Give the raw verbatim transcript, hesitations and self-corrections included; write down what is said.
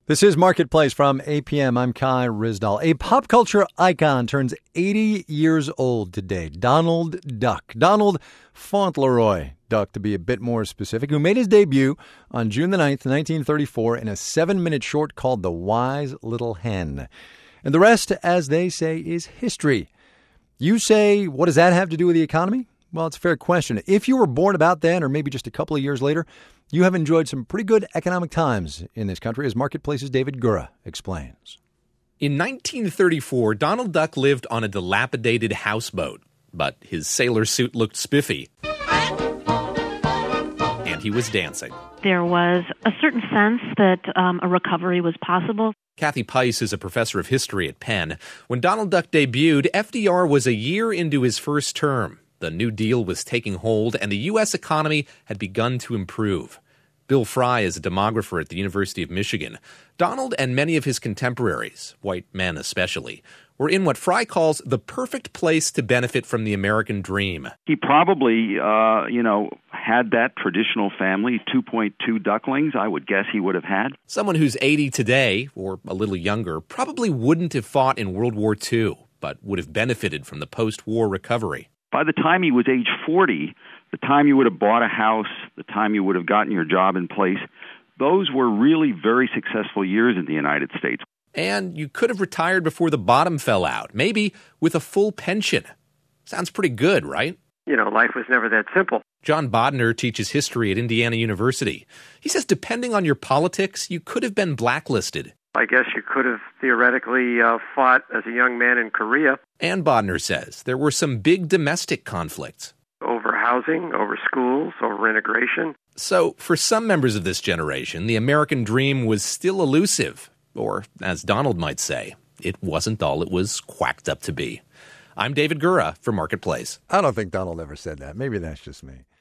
This is Marketplace from eight p.m. I'm Kai Ryssdal. A pop culture icon turns eighty years old today. Donald Duck. Donald Fauntleroy Duck, to be a bit more specific, who made his debut on June the ninth, nineteen thirty-four in a seven-minute short called The Wise Little Hen. And the rest, as they say, is history. You say, what does that have to do with the economy? Well, it's a fair question. If you were born about then, or maybe just a couple of years later, you have enjoyed some pretty good economic times in this country, as Marketplace's David Gura explains. In nineteen thirty-four, Donald Duck lived on a dilapidated houseboat, but his sailor suit looked spiffy, and he was dancing. There was a certain sense that um, a recovery was possible. Kathy Pice is a professor of history at Penn. When Donald Duck debuted, F D R was a year into his first term. The New Deal was taking hold, and the U S economy had begun to improve. Bill Fry is a demographer at the University of Michigan. Donald and many of his contemporaries, white men especially, were in what Fry calls the perfect place to benefit from the American dream. He probably, uh, you know, had that traditional family, two point two ducklings, I would guess he would have had. Someone who's eighty today, or a little younger, probably wouldn't have fought in World War Two, but would have benefited from the post-war recovery. By the time he was age forty, the time you would have bought a house, the time you would have gotten your job in place, those were really very successful years in the United States. And you could have retired before the bottom fell out, maybe with a full pension. Sounds pretty good, right? You know, life was never that simple. John Bodner teaches history at Indiana University. He says depending on your politics, you could have been blacklisted. I guess you could have theoretically uh, fought as a young man in Korea. And Bodner says there were some big domestic conflicts. Over housing, over schools, over integration. So, for some members of this generation, the American dream was still elusive. Or, as Donald might say, it wasn't all it was quacked up to be. I'm David Gura for Marketplace. I don't think Donald ever said that. Maybe that's just me.